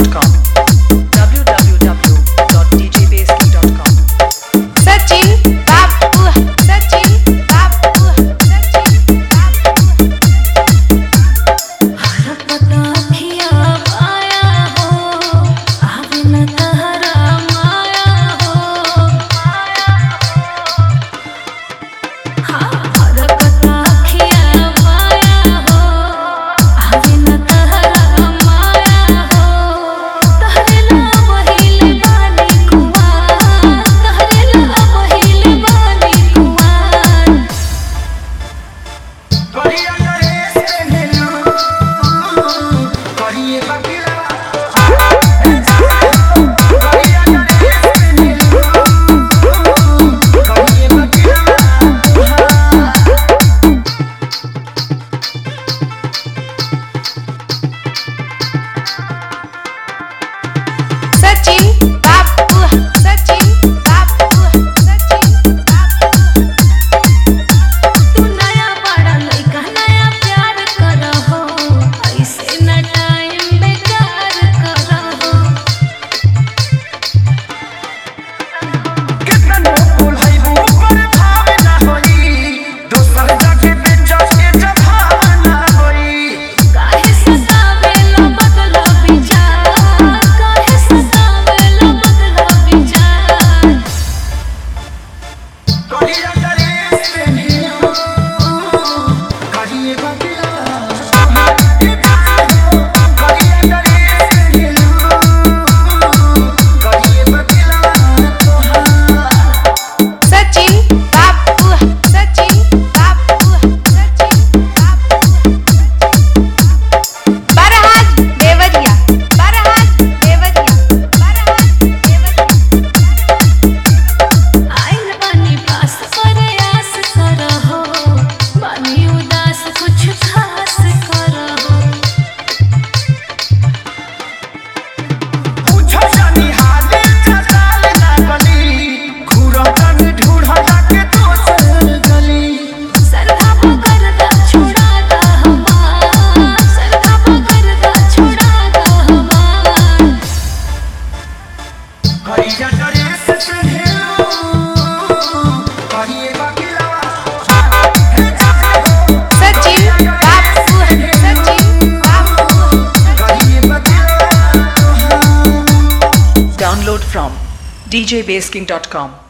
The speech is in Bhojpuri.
www.djbasking.com www.djbasking.com सचिन बाबू सचिन बाबू सचिन बाबू हरकत अखिया पाया हो आवे न तहरा माया हो हरकत अखिया पाया हो आवे न तहरा माया हो तहरेला बहिले बानी कुआं तहरेला बहिले बानी कुआं करिया नरेश पे भेलू करिए बकिला करिया नरेश पे भेलू करिए बकिला सचिन बाबू सचिन बाबू सचिन बाबू तू नया बड़ा लइका नया प्यार करहो ऐसे न टाइम बेकार करहो कितनो बोलाई हो पर भाव ना होई दोसर जाके बेचस के जभाव ना होई काहे सतावेला बदला विचार काहे सतावेला बदला विचार करिया नरेश पे भेलू करिए बकिला करिया नरेश पे भेलू करिए बकिला सचिन बाबू सचिन बाबू सचिन बाबू बरहाट देवरिया बरहाट देवरिया बरहाट देवरिया आइल बानी पास प्रयास करहो बानी उदास कुछ खास करहो पूछो जानी हाले चचाल ना गली घूरा तन ढूढ़ा जाके दोसर गली सरधा पकड़दा छुड़ा दा हमार सरधा पकड़दा छुड़ा दा हमार करिया नरेश पे भेलू करिए बकिला सचिन बाबू सचिन बाबू करिए बकिला Download from djbasking.com